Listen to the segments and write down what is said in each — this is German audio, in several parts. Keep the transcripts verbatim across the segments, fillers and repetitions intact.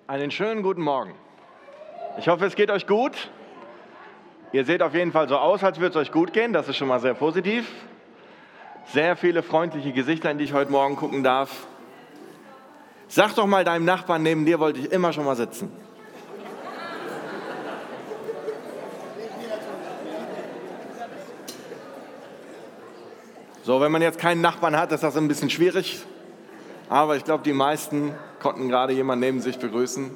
Einen schönen guten Morgen. Ich hoffe, es geht euch gut. Ihr seht auf jeden Fall so aus, als würde es euch gut gehen. Das ist schon mal sehr positiv. Sehr viele freundliche Gesichter, in die ich heute Morgen gucken darf. Sag doch mal deinem Nachbarn, neben dir wollte ich immer schon mal sitzen. So, wenn man jetzt keinen Nachbarn hat, ist das ein bisschen schwierig. Aber ich glaube, die meisten konnten gerade jemanden neben sich begrüßen.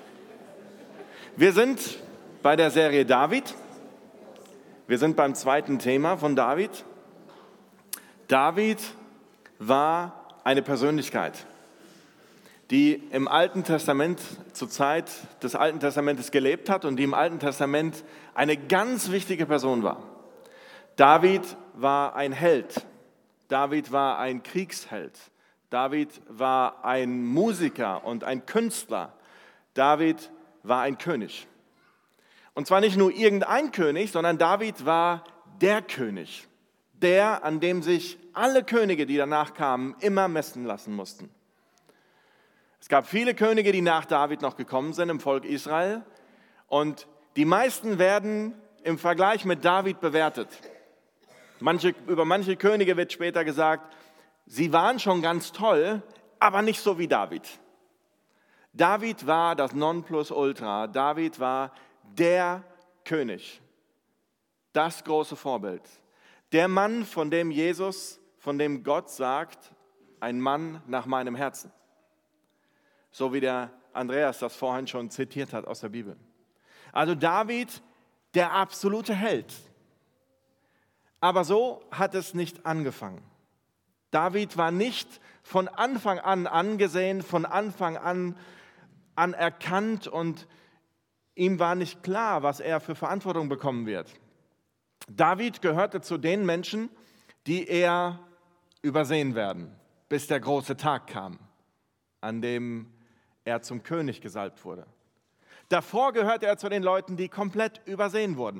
Wir sind bei der Serie David. Wir sind beim zweiten Thema von David. David war eine Persönlichkeit, die im Alten Testament, zur Zeit des Alten Testamentes gelebt hat und die im Alten Testament eine ganz wichtige Person war. David war ein Held. David war ein Kriegsheld. David war ein Musiker und ein Künstler. David war ein König. Und zwar nicht nur irgendein König, sondern David war der König. Der, an dem sich alle Könige, die danach kamen, immer messen lassen mussten. Es gab viele Könige, die nach David noch gekommen sind im Volk Israel. Und die meisten werden im Vergleich mit David bewertet. Manche, über manche Könige wird später gesagt, sie waren schon ganz toll, aber nicht so wie David. David war das Nonplusultra. David war der König, das große Vorbild. Der Mann, von dem Jesus, von dem Gott sagt, ein Mann nach meinem Herzen. So wie der Andreas das vorhin schon zitiert hat aus der Bibel. Also David, der absolute Held. Aber so hat es nicht angefangen. David war nicht von Anfang an angesehen, von Anfang an anerkannt und ihm war nicht klar, was er für Verantwortung bekommen wird. David gehörte zu den Menschen, die eher übersehen werden, bis der große Tag kam, an dem er zum König gesalbt wurde. Davor gehörte er zu den Leuten, die komplett übersehen wurden.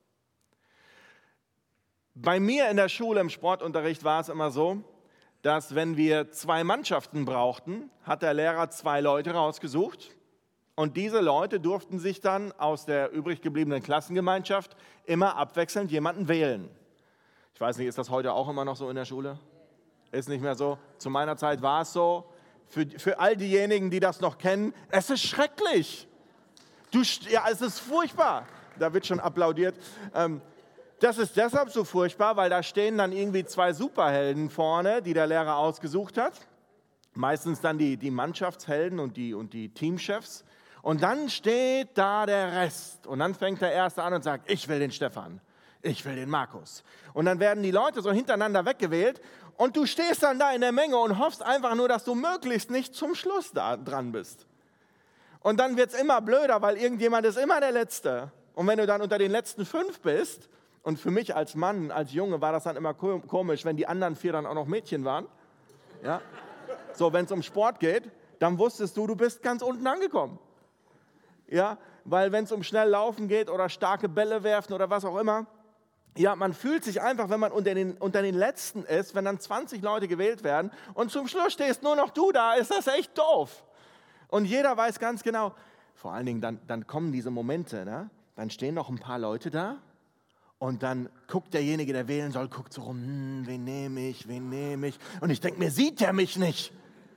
Bei mir in der Schule im Sportunterricht war es immer so, dass wenn wir zwei Mannschaften brauchten, hat der Lehrer zwei Leute rausgesucht und diese Leute durften sich dann aus der übrig gebliebenen Klassengemeinschaft immer abwechselnd jemanden wählen. Ich weiß nicht, ist das heute auch immer noch so in der Schule? Ist nicht mehr so. Zu meiner Zeit war es so. Für, für all diejenigen, die das noch kennen, es ist schrecklich. Du, ja, es ist furchtbar. Da wird schon applaudiert. Ähm, Das ist deshalb so furchtbar, weil da stehen dann irgendwie zwei Superhelden vorne, die der Lehrer ausgesucht hat. Meistens dann die, die Mannschaftshelden und die, und die Teamchefs. Und dann steht da der Rest. Und dann fängt der Erste an und sagt, ich will den Stefan, ich will den Markus. Und dann werden die Leute so hintereinander weggewählt. Und du stehst dann da in der Menge und hoffst einfach nur, dass du möglichst nicht zum Schluss da dran bist. Und dann wird es immer blöder, weil irgendjemand ist immer der Letzte. Und wenn du dann unter den letzten fünf bist, und für mich als Mann, als Junge war das dann immer komisch, wenn die anderen vier dann auch noch Mädchen waren. Ja? So, wenn es um Sport geht, dann wusstest du, du bist ganz unten angekommen. Ja? Weil wenn es um schnell Laufen geht oder starke Bälle werfen oder was auch immer, ja, man fühlt sich einfach, wenn man unter den, unter den Letzten ist, wenn dann zwanzig Leute gewählt werden und zum Schluss stehst nur noch du da, ist das echt doof. Und jeder weiß ganz genau, vor allen Dingen dann, dann kommen diese Momente, ne? Dann stehen noch ein paar Leute da. Und dann guckt derjenige, der wählen soll, guckt so rum, hm, wen nehme ich, wen nehme ich? Und ich denke mir, sieht der mich nicht?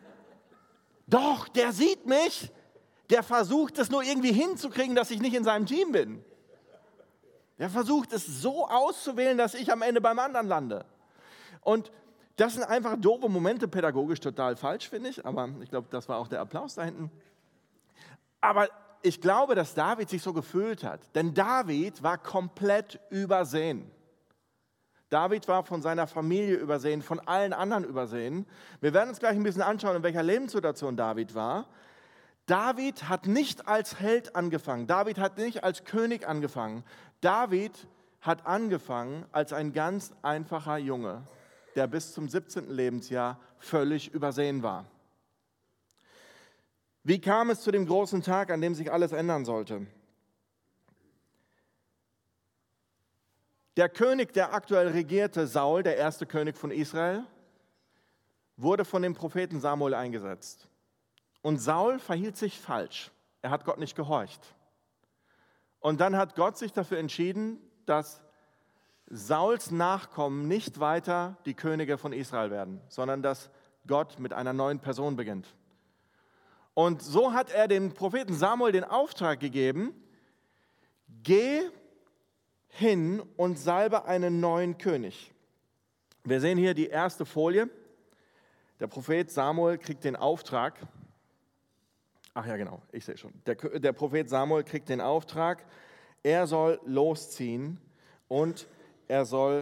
Doch, der sieht mich. Der versucht es nur irgendwie hinzukriegen, dass ich nicht in seinem Team bin. Der versucht es so auszuwählen, dass ich am Ende beim anderen lande. Und das sind einfach doofe Momente, pädagogisch total falsch, finde ich. Aber ich glaube, das war auch der Applaus da hinten. Aber ich glaube, dass David sich so gefühlt hat, denn David war komplett übersehen. David war von seiner Familie übersehen, von allen anderen übersehen. Wir werden uns gleich ein bisschen anschauen, in welcher Lebenssituation David war. David hat nicht als Held angefangen, David hat nicht als König angefangen. David hat angefangen als ein ganz einfacher Junge, der bis zum siebzehnten Lebensjahr völlig übersehen war. Wie kam es zu dem großen Tag, an dem sich alles ändern sollte? Der König, der aktuell regierte, Saul, der erste König von Israel, wurde von dem Propheten Samuel eingesetzt. Und Saul verhielt sich falsch. er hat Gott nicht gehorcht. Und dann hat Gott sich dafür entschieden, dass Sauls Nachkommen nicht weiter die Könige von Israel werden, sondern dass Gott mit einer neuen Person beginnt. Und so hat er dem Propheten Samuel den Auftrag gegeben, geh hin und salbe einen neuen König. Wir sehen hier die erste Folie. Der Prophet Samuel kriegt den Auftrag. Ach ja, genau, ich sehe schon. Der, der Prophet Samuel kriegt den Auftrag, er soll losziehen und er soll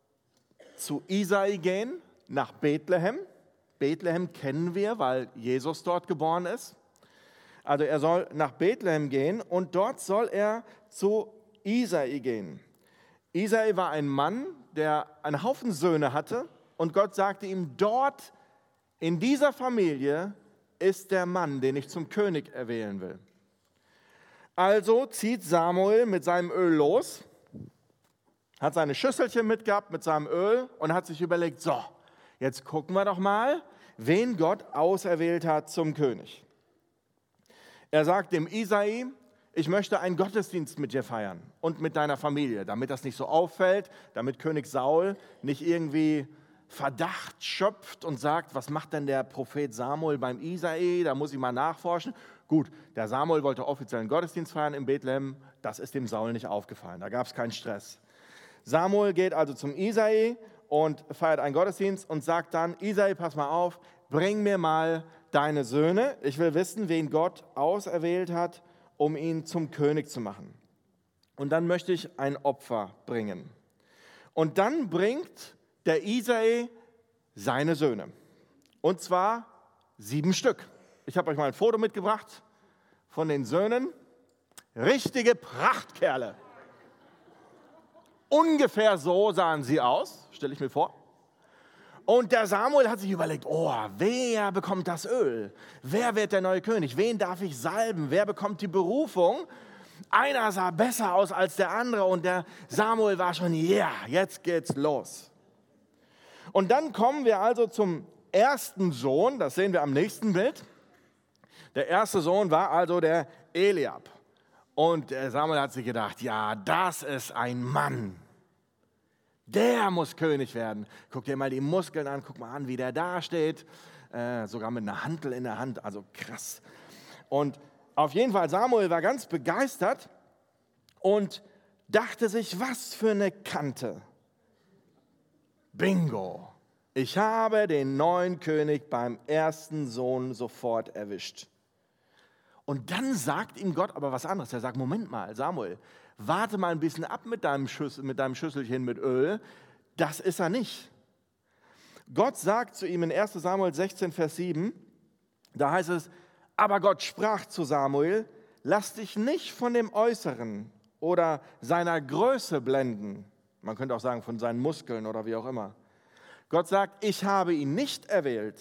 zu Isai gehen, nach Bethlehem. Bethlehem kennen wir, weil Jesus dort geboren ist. Also er soll nach Bethlehem gehen und dort soll er zu Isai gehen. Isai war ein Mann, der einen Haufen Söhne hatte und Gott sagte ihm, dort in dieser Familie ist der Mann, den ich zum König erwählen will. Also zieht Samuel mit seinem Öl los, hat seine Schüsselchen mitgehabt mit seinem Öl und hat sich überlegt, so, jetzt gucken wir doch mal, wen Gott auserwählt hat zum König. Er sagt dem Isai, ich möchte einen Gottesdienst mit dir feiern und mit deiner Familie, damit das nicht so auffällt, damit König Saul nicht irgendwie Verdacht schöpft und sagt, was macht denn der Prophet Samuel beim Isai, da muss ich mal nachforschen. Gut, der Samuel wollte offiziell einen Gottesdienst feiern in Bethlehem, das ist dem Saul nicht aufgefallen, da gab es keinen Stress. Samuel geht also zum Isai und feiert einen Gottesdienst und sagt dann, Isai, pass mal auf, bring mir mal deine Söhne, ich will wissen, wen Gott auserwählt hat, um ihn zum König zu machen. Und dann möchte ich ein Opfer bringen. Und dann bringt der Isai seine Söhne. Und zwar sieben Stück. Ich habe euch mal ein Foto mitgebracht von den Söhnen. Richtige Prachtkerle. Ungefähr so sahen sie aus, stelle ich mir vor. Und der Samuel hat sich überlegt, oh, wer bekommt das Öl? Wer wird der neue König? Wen darf ich salben? Wer bekommt die Berufung? Einer sah besser aus als der andere und der Samuel war schon, ja, yeah, jetzt geht's los. Und dann kommen wir also zum ersten Sohn, das sehen wir am nächsten Bild. Der erste Sohn war also der Eliab. Und der Samuel hat sich gedacht, ja, das ist ein Mann. Der muss König werden. Guck dir mal die Muskeln an, guck mal an, wie der da steht. Äh, sogar mit einer Hantel in der Hand, also krass. Und auf jeden Fall, Samuel war ganz begeistert und dachte sich, was für eine Kante. Bingo, ich habe den neuen König beim ersten Sohn sofort erwischt. Und dann sagt ihm Gott aber was anderes. Er sagt, Moment mal, Samuel, warte mal ein bisschen ab mit deinem, Schüssel, mit deinem Schüsselchen mit Öl. Das ist er nicht. Gott sagt zu ihm in erster Samuel sechzehn, Vers sieben, da heißt es, aber Gott sprach zu Samuel, lass dich nicht von dem Äußeren oder seiner Größe blenden. Man könnte auch sagen, von seinen Muskeln oder wie auch immer. Gott sagt, ich habe ihn nicht erwählt.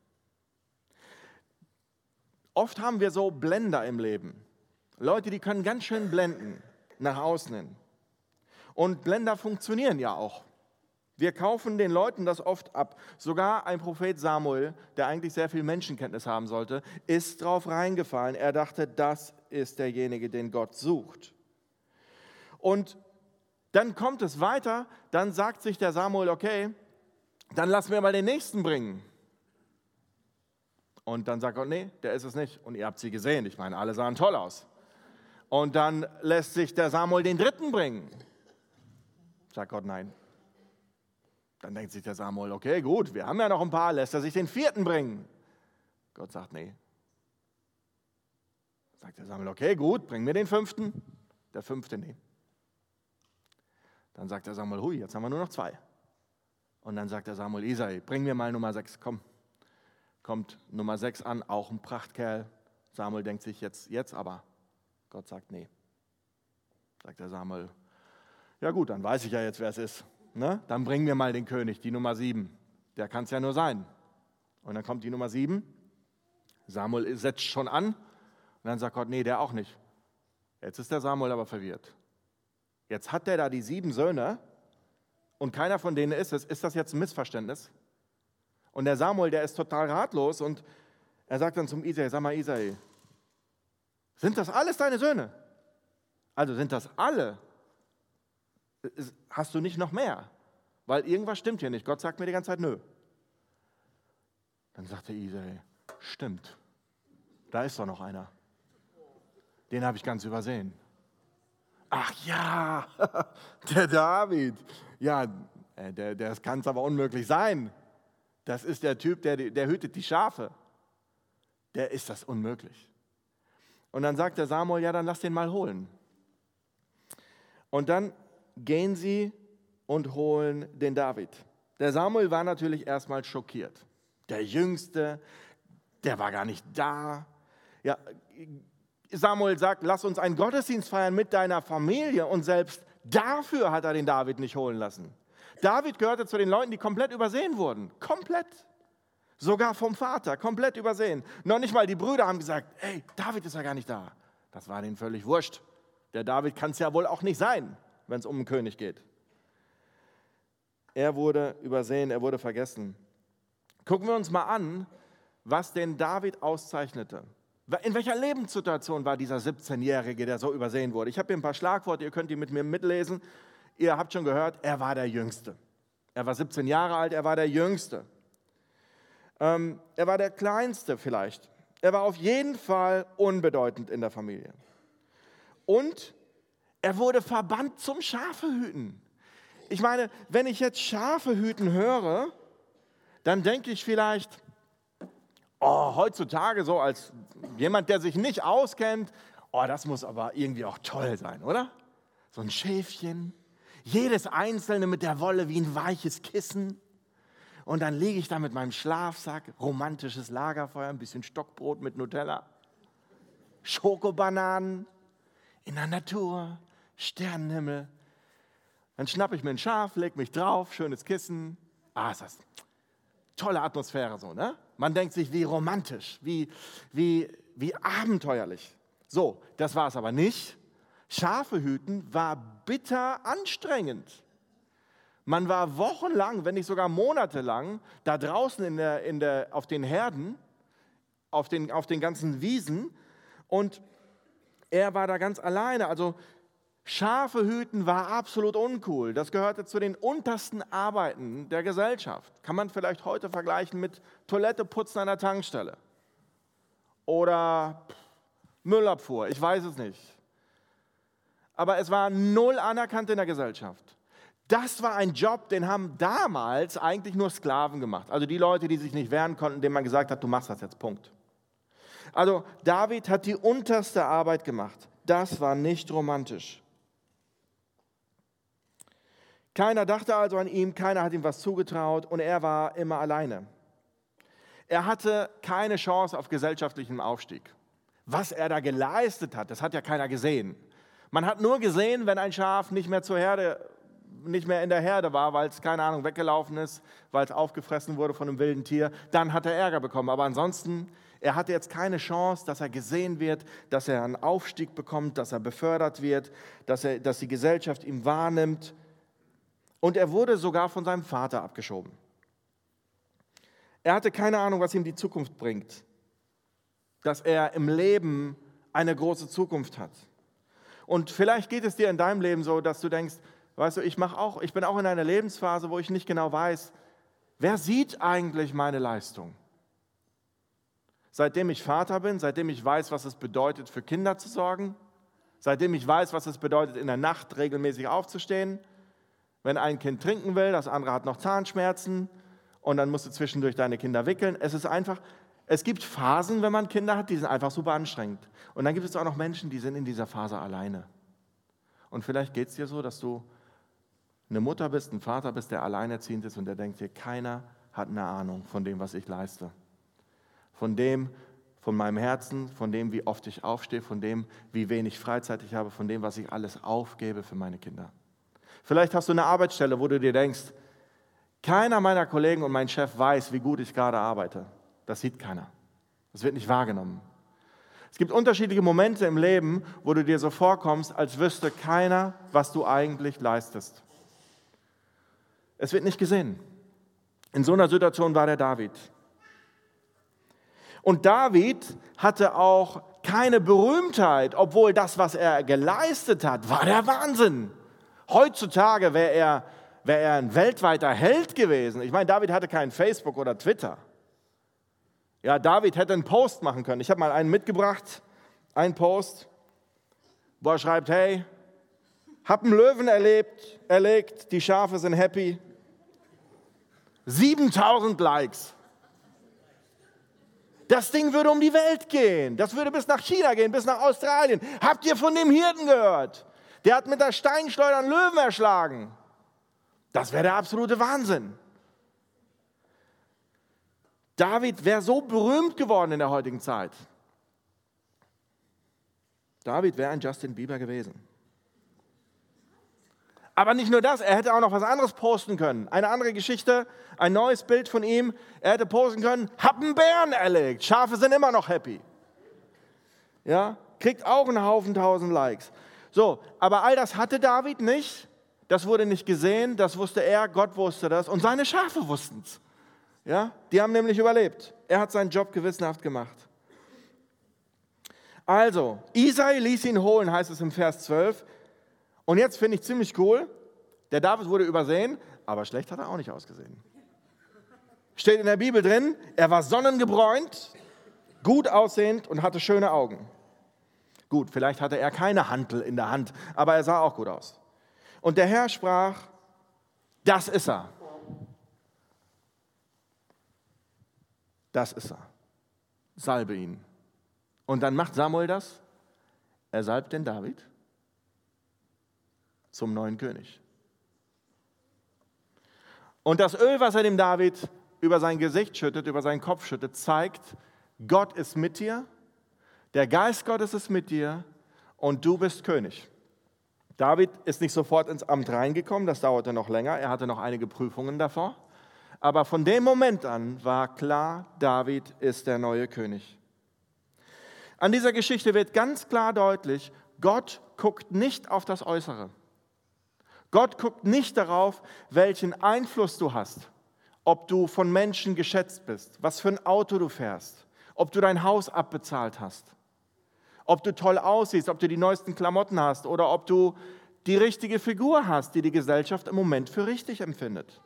Oft haben wir so Blender im Leben. Leute, die können ganz schön blenden, nach außen hin. Und Blender funktionieren ja auch. Wir kaufen den Leuten das oft ab. Sogar ein Prophet Samuel, der eigentlich sehr viel Menschenkenntnis haben sollte, ist drauf reingefallen. Er dachte, das ist derjenige, den Gott sucht. Und dann kommt es weiter, dann sagt sich der Samuel, okay, dann lass mir mal den nächsten bringen. Und dann sagt Gott, nee, der ist es nicht. Und ihr habt sie gesehen, ich meine, alle sahen toll aus. Und dann lässt sich der Samuel den dritten bringen. Sagt Gott, nein. Dann denkt sich der Samuel, okay, gut, wir haben ja noch ein paar, lässt er sich den vierten bringen. Gott sagt, nee. Sagt der Samuel, okay, gut, bring mir den fünften. Der fünfte, nee. Dann sagt der Samuel, hui, jetzt haben wir nur noch zwei. Und dann sagt der Samuel, Isai, bring mir mal Nummer sechs, komm. Kommt Nummer sechs an, auch ein Prachtkerl. Samuel denkt sich, jetzt, jetzt aber. Gott sagt, nee. Sagt der Samuel, ja gut, dann weiß ich ja jetzt, wer es ist. Ne? Dann bring mir mal den König, die Nummer sieben. Der kann es ja nur sein. Und dann kommt die Nummer sieben. Samuel setzt schon an. Und dann sagt Gott, nee, der auch nicht. Jetzt ist der Samuel aber verwirrt. Jetzt hat der da die sieben Söhne und keiner von denen ist es. Ist das jetzt ein Missverständnis? Und der Samuel, der ist total ratlos und er sagt dann zum Isai, sag mal Isai, Sind das alles deine Söhne? Also sind das alle? Hast du nicht noch mehr? Weil irgendwas stimmt hier nicht. Gott sagt mir die ganze Zeit, nö. Dann sagte Isai, stimmt, da ist doch noch einer. Den habe ich ganz übersehen. Ach ja, der David. Ja, der, der kann es aber unmöglich sein. Das ist der Typ, der, der hütet die Schafe. Der ist das unmöglich. Und dann sagt der Samuel, ja, dann lass den mal holen. Und dann gehen sie und holen den David. Der Samuel war natürlich erstmal schockiert. Der Jüngste, der war gar nicht da. Ja, Samuel sagt, lass uns einen Gottesdienst feiern mit deiner Familie. Und selbst dafür hat er den David nicht holen lassen. David gehörte zu den Leuten, die komplett übersehen wurden. Komplett. Sogar vom Vater, komplett übersehen. Noch nicht mal die Brüder haben gesagt, hey, David ist ja gar nicht da. Das war denen völlig wurscht. Der David kann es ja wohl auch nicht sein, wenn es um einen König geht. Er wurde übersehen, er wurde vergessen. Gucken wir uns mal an, was den David auszeichnete. In welcher Lebenssituation war dieser siebzehnjährige, der so übersehen wurde? Ich habe hier ein paar Schlagworte, ihr könnt die mit mir mitlesen. Ihr habt schon gehört, er war der Jüngste. Er war siebzehn Jahre alt, er war der Jüngste. Ähm, er war der Kleinste vielleicht. Er war auf jeden Fall unbedeutend in der Familie. Und er wurde verbannt zum Schafehüten. Ich meine, wenn ich jetzt Schafe hüten höre, dann denke ich vielleicht, oh, heutzutage so als jemand, der sich nicht auskennt, oh, das muss aber irgendwie auch toll sein, oder? So ein Schäfchen, jedes einzelne mit der Wolle wie ein weiches Kissen. Und dann liege ich da mit meinem Schlafsack, romantisches Lagerfeuer, ein bisschen Stockbrot mit Nutella, Schokobananen, in der Natur, Sternenhimmel. Dann schnappe ich mir ein Schaf, lege mich drauf, schönes Kissen. Ah, ist das tolle Atmosphäre so, ne? Man denkt sich, wie romantisch, wie, wie, wie abenteuerlich. So, das war es aber nicht. Schafe hüten war bitter anstrengend. Man war wochenlang, wenn nicht sogar monatelang, da draußen in der, in der, auf den Herden, auf den, auf den ganzen Wiesen und er war da ganz alleine. Also Schafe hüten war absolut uncool. Das gehörte zu den untersten Arbeiten der Gesellschaft. Kann man vielleicht heute vergleichen mit Toilette putzen an der Tankstelle oder Müllabfuhr, ich weiß es nicht. Aber es war null anerkannt in der Gesellschaft. Das war ein Job, den haben damals eigentlich nur Sklaven gemacht. Also die Leute, die sich nicht wehren konnten, denen man gesagt hat, du machst das jetzt, Punkt. Also David hat die unterste Arbeit gemacht. Das war nicht romantisch. Keiner dachte also an ihn, keiner hat ihm was zugetraut und er war immer alleine. Er hatte keine Chance auf gesellschaftlichen Aufstieg. Was er da geleistet hat, das hat ja keiner gesehen. Man hat nur gesehen, wenn ein Schaf nicht mehr zur Herde, nicht mehr in der Herde war, weil es, keine Ahnung, weggelaufen ist, weil es aufgefressen wurde von einem wilden Tier, dann hat er Ärger bekommen. Aber ansonsten, er hatte jetzt keine Chance, dass er gesehen wird, dass er einen Aufstieg bekommt, dass er befördert wird, dass, er, dass die Gesellschaft ihn wahrnimmt. Und er wurde sogar von seinem Vater abgeschoben. Er hatte keine Ahnung, was ihm die Zukunft bringt, dass er im Leben eine große Zukunft hat. Und vielleicht geht es dir in deinem Leben so, dass du denkst, weißt du, ich mache auch, ich bin auch in einer Lebensphase, wo ich nicht genau weiß, wer sieht eigentlich meine Leistung? Seitdem ich Vater bin, seitdem ich weiß, was es bedeutet, für Kinder zu sorgen, seitdem ich weiß, was es bedeutet, in der Nacht regelmäßig aufzustehen, wenn ein Kind trinken will, das andere hat noch Zahnschmerzen und dann musst du zwischendurch deine Kinder wickeln. Es ist einfach, es gibt Phasen, wenn man Kinder hat, die sind einfach super anstrengend. Und dann gibt es auch noch Menschen, die sind in dieser Phase alleine. Und vielleicht geht es dir so, dass du eine Mutter bist, ein Vater bist, der alleinerziehend ist und der denkt dir, keiner hat eine Ahnung von dem, was ich leiste. Von dem, von meinem Herzen, von dem, wie oft ich aufstehe, von dem, wie wenig Freizeit ich habe, von dem, was ich alles aufgebe für meine Kinder. Vielleicht hast du eine Arbeitsstelle, wo du dir denkst, keiner meiner Kollegen und mein Chef weiß, wie gut ich gerade arbeite. Das sieht keiner. Das wird nicht wahrgenommen. Es gibt unterschiedliche Momente im Leben, wo du dir so vorkommst, als wüsste keiner, was du eigentlich leistest. Es wird nicht gesehen. In so einer Situation war der David. Und David hatte auch keine Berühmtheit, obwohl das, was er geleistet hat, war der Wahnsinn. Heutzutage wäre er, wär er ein weltweiter Held gewesen. Ich meine, David hatte kein Facebook oder Twitter. Ja, David hätte einen Post machen können. Ich habe mal einen mitgebracht, einen Post, wo er schreibt, hey, hab einen Löwen erlebt, erlegt, die Schafe sind happy. siebentausend Likes. Das Ding würde um die Welt gehen. Das würde bis nach China gehen, bis nach Australien. Habt ihr von dem Hirten gehört? Der hat mit der Steinschleuder einen Löwen erschlagen. Das wäre der absolute Wahnsinn. David wäre so berühmt geworden in der heutigen Zeit. David wäre ein Justin Bieber gewesen. Aber nicht nur das, er hätte auch noch was anderes posten können. Eine andere Geschichte, ein neues Bild von ihm. Er hätte posten können, hab einen Bären erlegt, Schafe sind immer noch happy. Ja, kriegt auch einen Haufen tausend Likes. So, aber all das hatte David nicht. Das wurde nicht gesehen, das wusste er, Gott wusste das und seine Schafe wussten es. Ja, die haben nämlich überlebt. Er hat seinen Job gewissenhaft gemacht. Also, Isai ließ ihn holen, heißt es im Vers zwölf. Und jetzt finde ich ziemlich cool, der David wurde übersehen, aber schlecht hat er auch nicht ausgesehen. Steht in der Bibel drin, er war sonnengebräunt, gut aussehend und hatte schöne Augen. Gut, vielleicht hatte er keine Hantel in der Hand, aber er sah auch gut aus. Und der Herr sprach, das ist er. Das ist er. Salbe ihn. Und dann macht Samuel das. Er salbt den David zum neuen König. Und das Öl, was er dem David über sein Gesicht schüttet, über seinen Kopf schüttet, zeigt, Gott ist mit dir, der Geist Gottes ist mit dir und du bist König. David ist nicht sofort ins Amt reingekommen, das dauerte noch länger, er hatte noch einige Prüfungen davor. Aber von dem Moment an war klar, David ist der neue König. An dieser Geschichte wird ganz klar deutlich, Gott guckt nicht auf das Äußere. Gott guckt nicht darauf, welchen Einfluss du hast, ob du von Menschen geschätzt bist, was für ein Auto du fährst, ob du dein Haus abbezahlt hast, ob du toll aussiehst, ob du die neuesten Klamotten hast oder ob du die richtige Figur hast, die die Gesellschaft im Moment für richtig empfindet.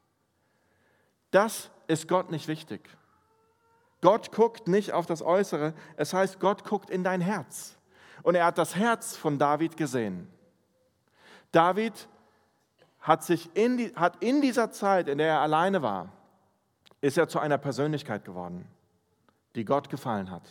Das ist Gott nicht wichtig. Gott guckt nicht auf das Äußere, es heißt, Gott guckt in dein Herz. Und er hat das Herz von David gesehen. David hat sich in, die, hat in dieser Zeit, in der er alleine war, ist er zu einer Persönlichkeit geworden, die Gott gefallen hat.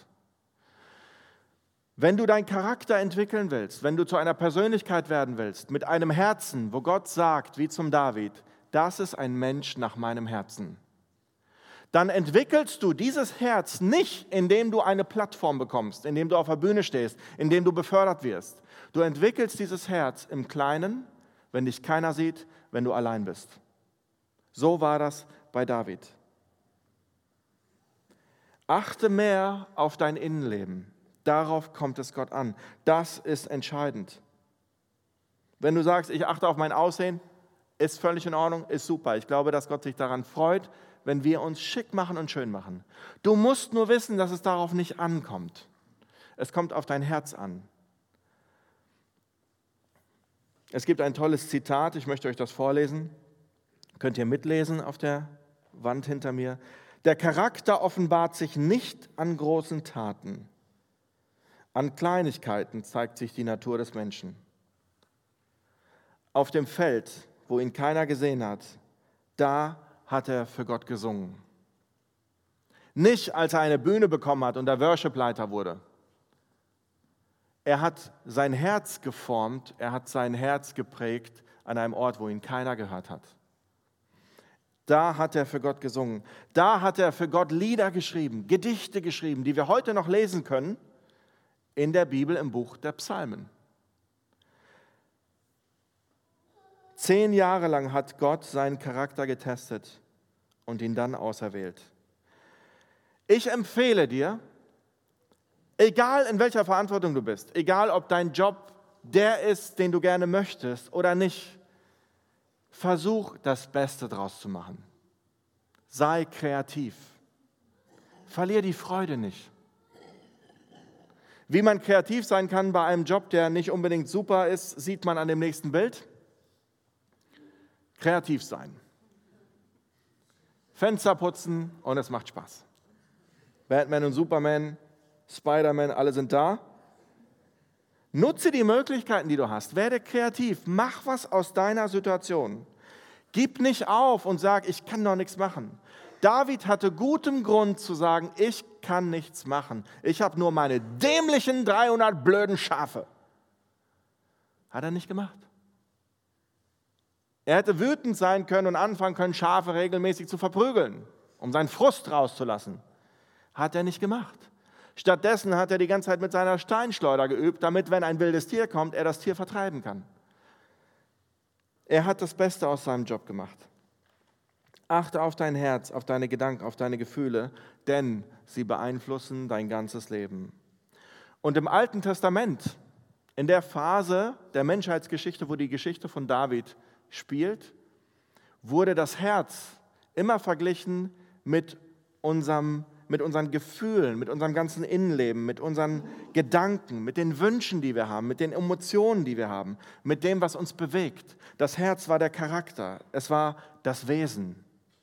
Wenn du deinen Charakter entwickeln willst, wenn du zu einer Persönlichkeit werden willst, mit einem Herzen, wo Gott sagt, wie zum David, das ist ein Mensch nach meinem Herzen, dann entwickelst du dieses Herz nicht, indem du eine Plattform bekommst, indem du auf der Bühne stehst, indem du befördert wirst. Du entwickelst dieses Herz im Kleinen, wenn dich keiner sieht, wenn du allein bist. So war das bei David. Achte mehr auf dein Innenleben. Darauf kommt es Gott an. Das ist entscheidend. Wenn du sagst, ich achte auf mein Aussehen, ist völlig in Ordnung, ist super. Ich glaube, dass Gott sich daran freut, wenn wir uns schick machen und schön machen. Du musst nur wissen, dass es darauf nicht ankommt. Es kommt auf dein Herz an. Es gibt ein tolles Zitat, ich möchte euch das vorlesen. Könnt ihr mitlesen auf der Wand hinter mir. Der Charakter offenbart sich nicht an großen Taten. An Kleinigkeiten zeigt sich die Natur des Menschen. Auf dem Feld, wo ihn keiner gesehen hat, da hat er für Gott gesungen. Nicht, als er eine Bühne bekommen hat und der Worshipleiter wurde. Er hat sein Herz geformt, er hat sein Herz geprägt an einem Ort, wo ihn keiner gehört hat. Da hat er für Gott gesungen. Da hat er für Gott Lieder geschrieben, Gedichte geschrieben, die wir heute noch lesen können in der Bibel im Buch der Psalmen. Zehn Jahre lang hat Gott seinen Charakter getestet und ihn dann auserwählt. Ich empfehle dir, egal in welcher Verantwortung du bist, egal ob dein Job der ist, den du gerne möchtest oder nicht, versuch das Beste draus zu machen. Sei kreativ. Verlier die Freude nicht. Wie man kreativ sein kann bei einem Job, der nicht unbedingt super ist, sieht man an dem nächsten Bild. Kreativ sein. Fenster putzen und es macht Spaß. Batman und Superman, Spider-Man, alle sind da. Nutze die Möglichkeiten, die du hast. Werde kreativ. Mach was aus deiner Situation. Gib nicht auf und sag, ich kann doch nichts machen. David hatte guten Grund zu sagen, ich kann nichts machen. Ich habe nur meine dämlichen dreihundert blöden Schafe. Hat er nicht gemacht. Er hätte wütend sein können und anfangen können, Schafe regelmäßig zu verprügeln, um seinen Frust rauszulassen. Hat er nicht gemacht. Stattdessen hat er die ganze Zeit mit seiner Steinschleuder geübt, damit, wenn ein wildes Tier kommt, er das Tier vertreiben kann. Er hat das Beste aus seinem Job gemacht. Achte auf dein Herz, auf deine Gedanken, auf deine Gefühle, denn sie beeinflussen dein ganzes Leben. Und im Alten Testament, in der Phase der Menschheitsgeschichte, wo die Geschichte von David spielt, wurde das Herz immer verglichen mit unserem, mit unseren Gefühlen, mit unserem ganzen Innenleben, mit unseren Gedanken, mit den Wünschen, die wir haben, mit den Emotionen, die wir haben, mit dem, was uns bewegt. Das Herz war der Charakter, es war das Wesen.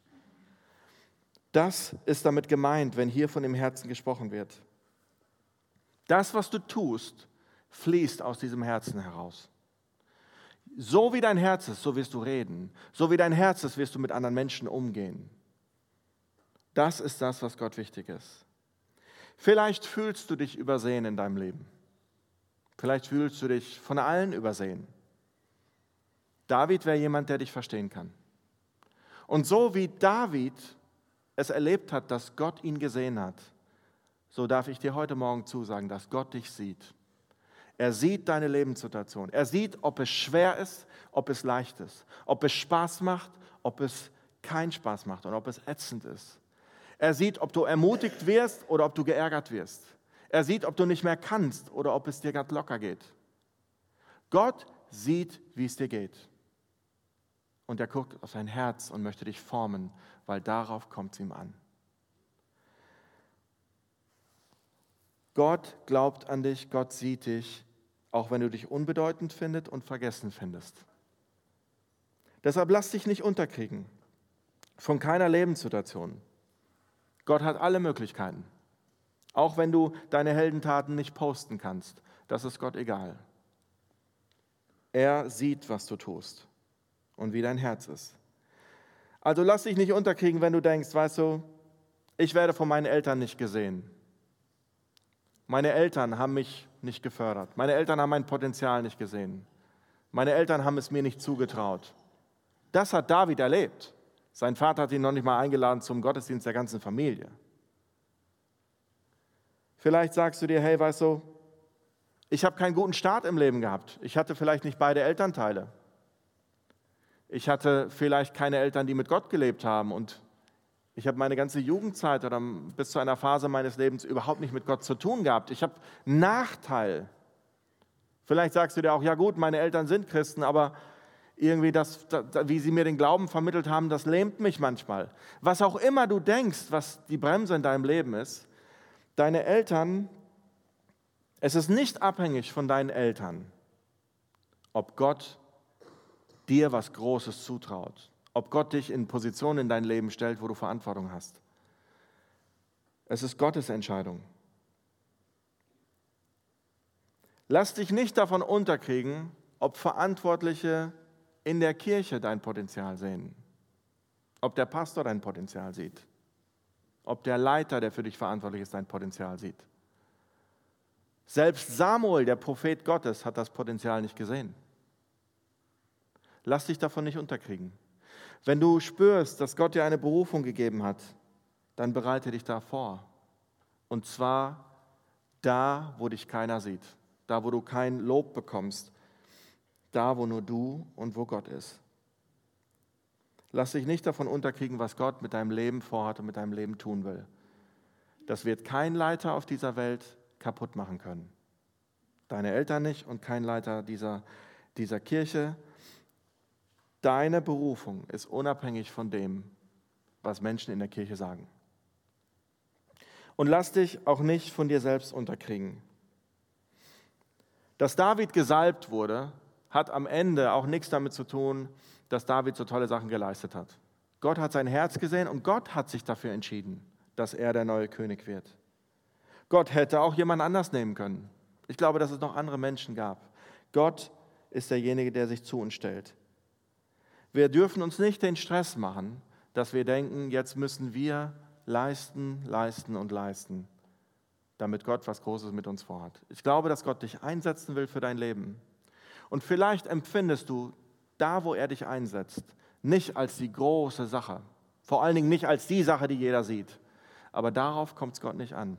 Das ist damit gemeint, wenn hier von dem Herzen gesprochen wird. Das, was du tust, fließt aus diesem Herzen heraus. So wie dein Herz ist, so wirst du reden. So wie dein Herz ist, wirst du mit anderen Menschen umgehen. Das ist das, was Gott wichtig ist. Vielleicht fühlst du dich übersehen in deinem Leben. Vielleicht fühlst du dich von allen übersehen. David wäre jemand, der dich verstehen kann. Und so wie David es erlebt hat, dass Gott ihn gesehen hat, so darf ich dir heute Morgen zusagen, dass Gott dich sieht. Er sieht deine Lebenssituation. Er sieht, ob es schwer ist, ob es leicht ist, ob es Spaß macht, ob es keinen Spaß macht und ob es ätzend ist. Er sieht, ob du ermutigt wirst oder ob du geärgert wirst. Er sieht, ob du nicht mehr kannst oder ob es dir gerade locker geht. Gott sieht, wie es dir geht. Und er guckt auf dein Herz und möchte dich formen, weil darauf kommt es ihm an. Gott glaubt an dich, Gott sieht dich, auch wenn du dich unbedeutend findest und vergessen findest. Deshalb lass dich nicht unterkriegen von keiner Lebenssituation. Gott hat alle Möglichkeiten. Auch wenn du deine Heldentaten nicht posten kannst, das ist Gott egal. Er sieht, was du tust und wie dein Herz ist. Also lass dich nicht unterkriegen, wenn du denkst, weißt du, ich werde von meinen Eltern nicht gesehen. Meine Eltern haben mich nicht gefördert. Meine Eltern haben mein Potenzial nicht gesehen. Meine Eltern haben es mir nicht zugetraut. Das hat David erlebt. Sein Vater hat ihn noch nicht mal eingeladen zum Gottesdienst der ganzen Familie. Vielleicht sagst du dir, hey, weißt du, ich habe keinen guten Start im Leben gehabt. Ich hatte vielleicht nicht beide Elternteile. Ich hatte vielleicht keine Eltern, die mit Gott gelebt haben und ich habe meine ganze Jugendzeit oder bis zu einer Phase meines Lebens überhaupt nicht mit Gott zu tun gehabt. Ich habe Nachteil. Vielleicht sagst du dir auch, ja gut, meine Eltern sind Christen, aber irgendwie, das, das, wie sie mir den Glauben vermittelt haben, das lähmt mich manchmal. Was auch immer du denkst, was die Bremse in deinem Leben ist, deine Eltern, es ist nicht abhängig von deinen Eltern, ob Gott dir was Großes zutraut. Ob Gott dich in Positionen in dein Leben stellt, wo du Verantwortung hast. Es ist Gottes Entscheidung. Lass dich nicht davon unterkriegen, ob Verantwortliche in der Kirche dein Potenzial sehen. Ob der Pastor dein Potenzial sieht. Ob der Leiter, der für dich verantwortlich ist, dein Potenzial sieht. Selbst Samuel, der Prophet Gottes, hat das Potenzial nicht gesehen. Lass dich davon nicht unterkriegen. Wenn du spürst, dass Gott dir eine Berufung gegeben hat, dann bereite dich da vor. Und zwar da, wo dich keiner sieht, da, wo du kein Lob bekommst, da, wo nur du und wo Gott ist. Lass dich nicht davon unterkriegen, was Gott mit deinem Leben vorhat und mit deinem Leben tun will. Das wird kein Leiter auf dieser Welt kaputt machen können. Deine Eltern nicht und kein Leiter dieser, dieser Kirche. Deine Berufung ist unabhängig von dem, was Menschen in der Kirche sagen. Und lass dich auch nicht von dir selbst unterkriegen. Dass David gesalbt wurde, hat am Ende auch nichts damit zu tun, dass David so tolle Sachen geleistet hat. Gott hat sein Herz gesehen und Gott hat sich dafür entschieden, dass er der neue König wird. Gott hätte auch jemand anders nehmen können. Ich glaube, dass es noch andere Menschen gab. Gott ist derjenige, der sich zu uns stellt. Wir dürfen uns nicht den Stress machen, dass wir denken, jetzt müssen wir leisten, leisten und leisten, damit Gott was Großes mit uns vorhat. Ich glaube, dass Gott dich einsetzen will für dein Leben. Und vielleicht empfindest du da, wo er dich einsetzt, nicht als die große Sache. Vor allen Dingen nicht als die Sache, die jeder sieht. Aber darauf kommt es Gott nicht an.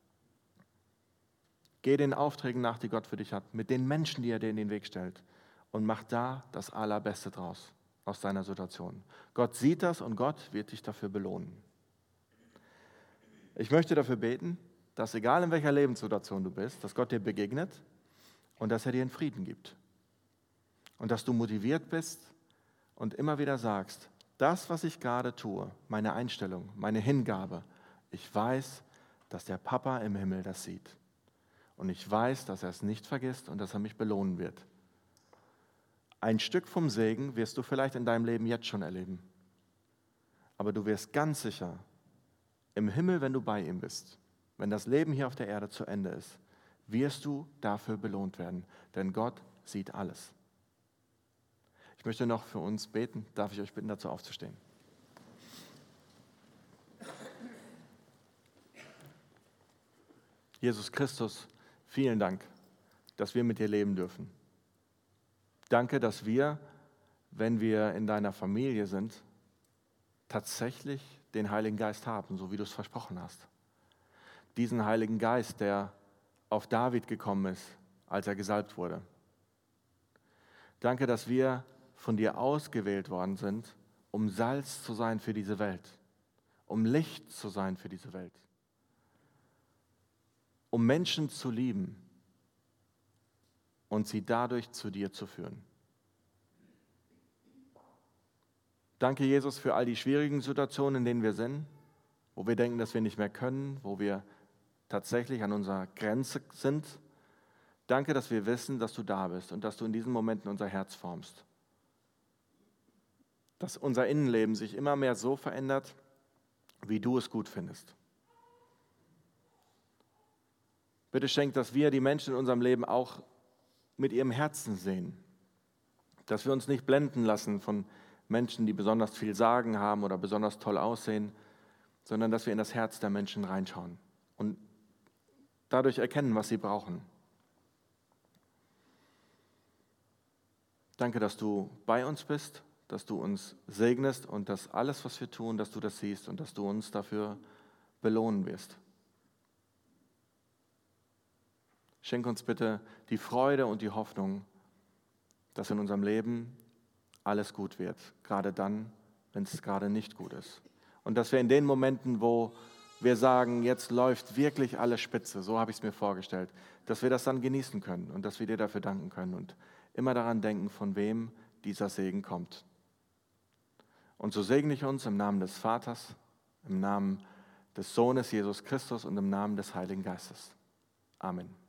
Geh den Aufträgen nach, die Gott für dich hat, mit den Menschen, die er dir in den Weg stellt. Und mach da das Allerbeste draus, aus deiner Situation. Gott sieht das und Gott wird dich dafür belohnen. Ich möchte dafür beten, dass egal in welcher Lebenssituation du bist, dass Gott dir begegnet und dass er dir einen Frieden gibt. Und dass du motiviert bist und immer wieder sagst, das, was ich gerade tue, meine Einstellung, meine Hingabe, ich weiß, dass der Papa im Himmel das sieht. Und ich weiß, dass er es nicht vergisst und dass er mich belohnen wird. Ein Stück vom Segen wirst du vielleicht in deinem Leben jetzt schon erleben. Aber du wirst ganz sicher im Himmel, wenn du bei ihm bist, wenn das Leben hier auf der Erde zu Ende ist, wirst du dafür belohnt werden. Denn Gott sieht alles. Ich möchte noch für uns beten. Darf ich euch bitten, dazu aufzustehen? Jesus Christus, vielen Dank, dass wir mit dir leben dürfen. Danke, dass wir, wenn wir in deiner Familie sind, tatsächlich den Heiligen Geist haben, so wie du es versprochen hast. Diesen Heiligen Geist, der auf David gekommen ist, als er gesalbt wurde. Danke, dass wir von dir ausgewählt worden sind, um Salz zu sein für diese Welt, um Licht zu sein für diese Welt, um Menschen zu lieben und sie dadurch zu dir zu führen. Danke, Jesus, für all die schwierigen Situationen, in denen wir sind, wo wir denken, dass wir nicht mehr können, wo wir tatsächlich an unserer Grenze sind. Danke, dass wir wissen, dass du da bist und dass du in diesen Momenten unser Herz formst. Dass unser Innenleben sich immer mehr so verändert, wie du es gut findest. Bitte schenk, dass wir die Menschen in unserem Leben auch mit ihrem Herzen sehen. Dass wir uns nicht blenden lassen von Menschen, die besonders viel sagen haben oder besonders toll aussehen, sondern dass wir in das Herz der Menschen reinschauen und dadurch erkennen, was sie brauchen. Danke, dass du bei uns bist, dass du uns segnest und dass alles, was wir tun, dass du das siehst und dass du uns dafür belohnen wirst. Schenk uns bitte die Freude und die Hoffnung, dass in unserem Leben alles gut wird, gerade dann, wenn es gerade nicht gut ist. Und dass wir in den Momenten, wo wir sagen, jetzt läuft wirklich alles spitze, so habe ich es mir vorgestellt, dass wir das dann genießen können und dass wir dir dafür danken können und immer daran denken, von wem dieser Segen kommt. Und so segne ich uns im Namen des Vaters, im Namen des Sohnes Jesus Christus und im Namen des Heiligen Geistes. Amen.